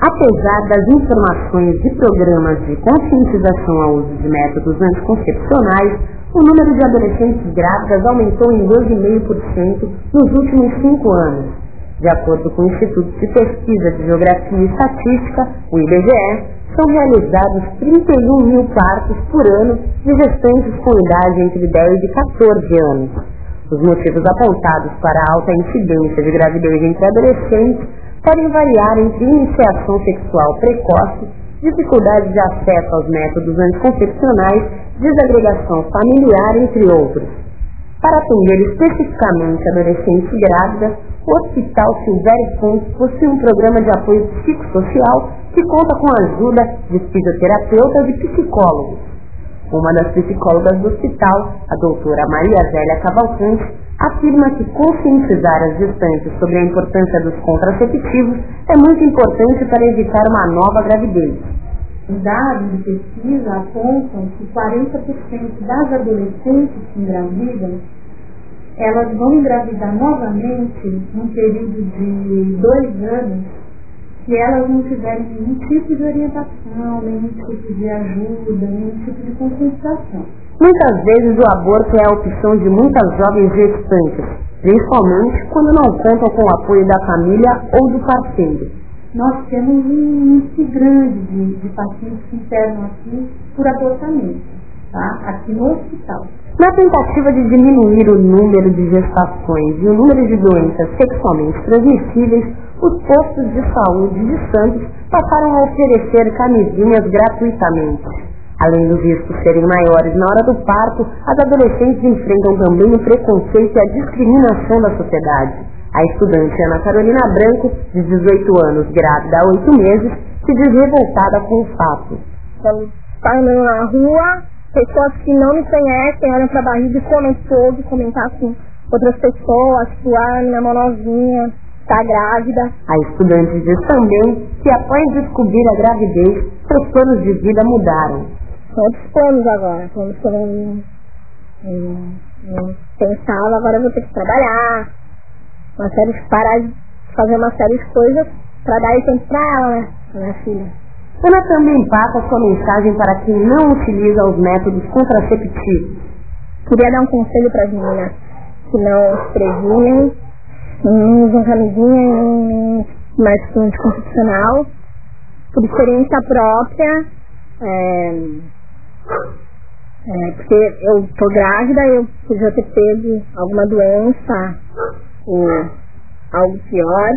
Apesar das informações de programas de conscientização ao uso de métodos anticoncepcionais, o número de adolescentes grávidas aumentou em 2,5% nos últimos 5 anos. De acordo com o Instituto de Pesquisa de Geografia e Estatística, o IBGE, são realizados 31 mil partos por ano de gestantes com idade entre 10 e 14 anos. Os motivos apontados para a alta incidência de gravidez entre adolescentes podem variar entre iniciação sexual precoce, dificuldade de acesso aos métodos anticoncepcionais, desagregação familiar, entre outros. Para atender especificamente adolescentes grávidas, o Hospital Silvério Santos possui um programa de apoio psicossocial que conta com a ajuda de fisioterapeutas e psicólogos. Uma das psicólogas do hospital, a doutora Maria Zélia Cavalcante, afirma que conscientizar as gestantes sobre a importância dos contraceptivos é muito importante para evitar uma nova gravidez. Os dados de pesquisa apontam que 40% das adolescentes que engravidam, elas vão engravidar novamente num período de 2 anos se elas não tiverem nenhum tipo de orientação, nenhum tipo de ajuda, nenhum tipo de conscientização. Muitas vezes o aborto é a opção de muitas jovens gestantes, principalmente quando não contam com o apoio da família ou do parceiro. Nós temos um índice grande de pacientes que internam aqui por abortamento, tá? Aqui no hospital. Na tentativa de diminuir o número de gestações e o número de doenças sexualmente transmissíveis, os postos de saúde de Santos passaram a oferecer camisinhas gratuitamente. Além dos riscos serem maiores na hora do parto, as adolescentes enfrentam também o preconceito e a discriminação da sociedade. A estudante Ana Carolina Branco, de 18 anos, grávida há 8 meses, se diz revoltada com o fato. Quando está andando na rua, pessoas que não me conhecem olham para a barriga e comentar com outras pessoas, tipo, minha mão novinha, está grávida. A estudante diz também que após descobrir a gravidez, seus planos de vida mudaram. São outros planos agora, planos que eu não pensava, agora eu vou ter que trabalhar, parar de fazer uma série de coisas para dar esse tempo para ela, né, pra minha filha. Ana também passa sua mensagem para quem não utiliza os métodos contraceptivos. Queria dar um conselho para as meninas que não se previnem, não usam camisinha, nem método anticoncepcional, por experiência própria, porque eu tô grávida, eu podia ter pego alguma doença ou algo pior,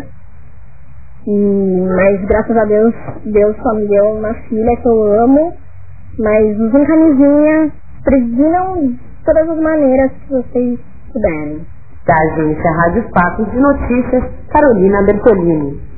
mas graças a Deus só me deu uma filha que eu amo, mas usem camisinha, previnam de todas as maneiras que vocês puderem. Da agência Rádio Fatos de Notícias, Carolina Bertolini.